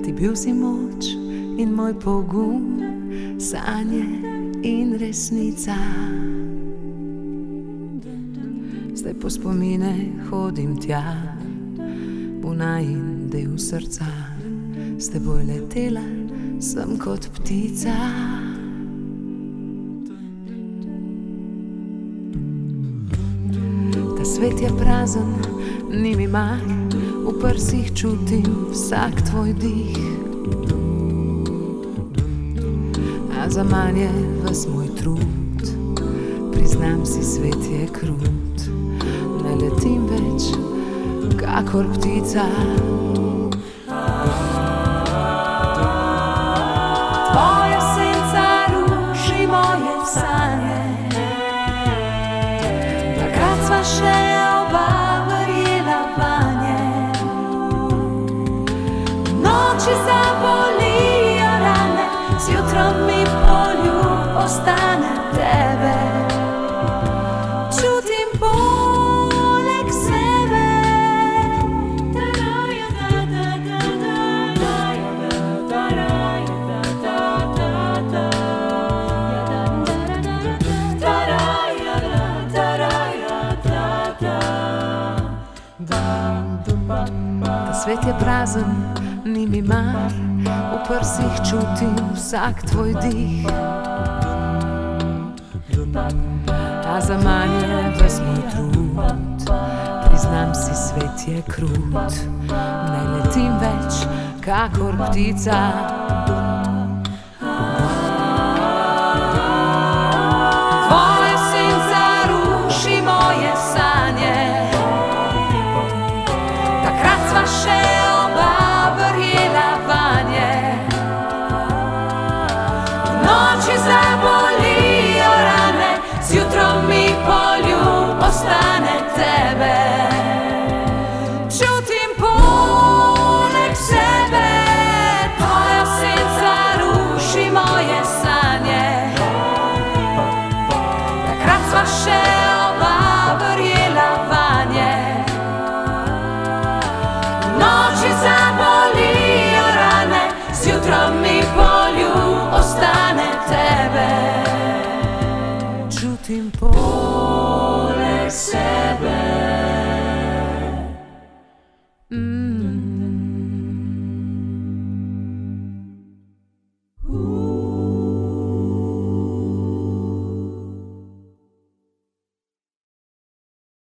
Ti bil si moč in moj pogum, sanje in resnica. Zdaj po spomine hodim tja, puna in del srca. S teboj letela sem kot ptica. Ta svet je prazen, ni mi mar, v prsih čutim vsak tvoj dih. A zaman je ves moj trud, priznam si, svet je krut. Ne letim več kakor ptica. Tvoja senca ruši moje sanje. Takrat sva še oba verjela vanje. Noči zabolijo rane, zjutraj mi poljub ostane tebe. Čutim poleg sebe. Ta svet je prazen, ni mi mar, v prsih čutim vsak tvoj dih. A zaman je ves moj trud, priznam si, svet je krut. Ne letim več kakor ptica.